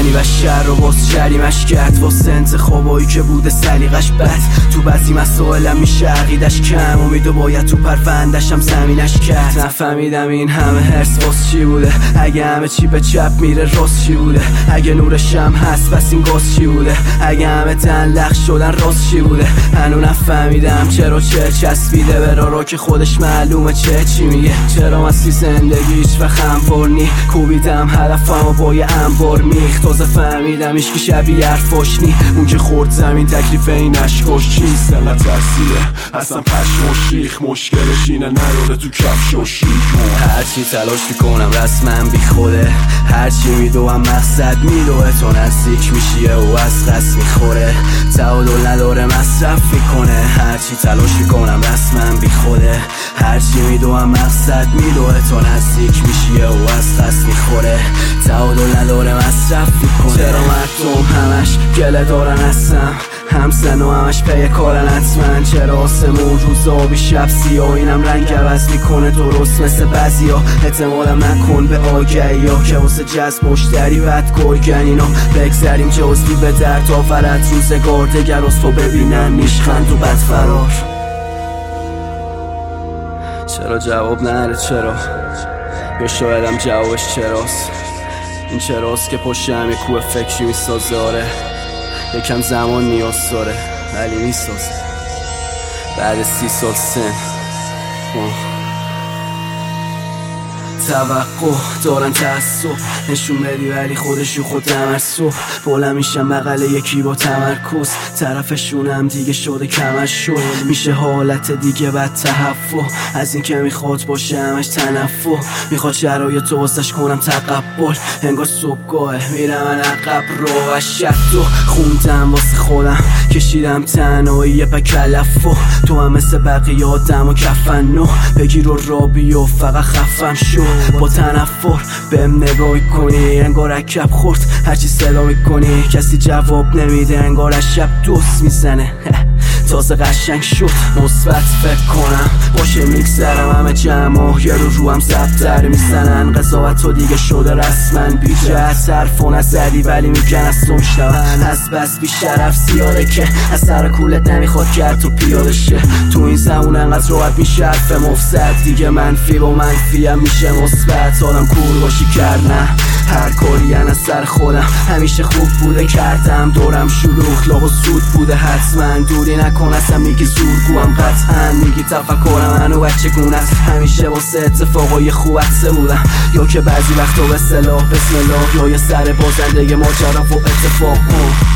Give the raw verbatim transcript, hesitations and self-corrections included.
دشمنی و شر و باز جریمش کرد واسه انتخابایی که بوده سلیقش بد. تو بعضی مسائلم میشه عقیدش کم، امیدو باید تو پروندشم زمینش کرد. نفهمیدم این همه هرس واس چی بوده، اگه همه چی به چپ میره راست چی بوده، اگه نورشم هست پس این گاز چی بوده، اگه همه تنلق شدن راست چی بوده. هنو نفهمیدم چرا چه چسبیده به رارا که خودش معلومه چه چی میگه. چرا مستی زندگی هیچ وقت هموار نی، کوبیدم هدفم و با یه انبار میخ. تازه فهمیدم ایشکی شبیه حرفاش نی، اون که خورد زمین تکلیف این اشکاش چیست. دلت ترسیه اصلا پشم و شیخ، مشکلش اینه نداره تو کفش و شیک. هرچی تلاش میکنم رسمم بی خوده، هرچی میدوم مقصد میدوه، تو نزدیک میشیه و از قصد میخوره، تعادل نداره مصرف میکنه. هرچی تلاش میکنم رسمم بی خوده، هرچی میدوم مقصد میدوه، تو نزدیک میشیه و از قصد میخوره، تعادل نداره مصرف میکنه. چرا مردم همش گله دارن هستم، همسن و همش پی کارن حتما. چرا آسمون روز آبی شب سیاه، اینم رنگ عوض میکنه درست مثل بعضیا. اعتمادم نکن به آگهی ها که واسه جذب مشتری بد گرگن اینا. بگذریم جزوی به درد آورد روزگار، دگر اصفا ببینن میشخند و بد فرار. چرا جواب نره چرا، یا شایدم جوابش چراست. این چراست که پشت همه کوه فکری میسازه. آره یکم زمان نیاز داره ولی میسازه بعد سی سال سن. توقع دارن تعصب نشون بدی ولی خودشو خود تمرسو. بلند میشم بغل یکی با تمرکز، طرفشونم دیگه شده کمش شد. میشه حالت دیگه بد تهفو، از این که میخواد باشه همش تنفو. میخواد شرایط و واسش کنم تقبل، انگار صبحگاهه میرم من عقب رو. و شدو خوندم واسه خودم، کشیدم تنهایی یه پکلفو. تو هم مثل بقیه آدم و کفنو بگیر و رابی و فقط خفم شو. با تنفر بهم نگاه کنی انگار اکب خورد، هرچی صدا میکنی کسی جواب نمیده انگار از شب دوست میزنه. تازه قشنگ شد مثبت فکر کنم باشه میگذرم، همه جمع یه رو رو هم زبدر میزنن. قضاوت تو دیگه شده رسمن بی جهت، حرف و نزدی ولی میگن از تو میشنون. از بس بی شرف زیاده که از سر کولت نمیخواد کرد تو پیاده شه. تو این زمون انقدر راحت میشه حرف مفسد، دیگه منفی با منفی هم میشه مثبت. آدم کور باشی کردم هر کاری از سر خودم، همیشه خوب بوده کردم دورم شلوغ لاغ و سود بوده حتما. دوری نکن اصلا میگی زورگوام قطعا، میگی تفکرم منو بچه گونه است. همیشه واسه اتفاقای خوب عکسه بودم، یا که بعضی وقتا به صلاح بسم الله، یا یه سر بازنده ماجرا و اتفاق کن.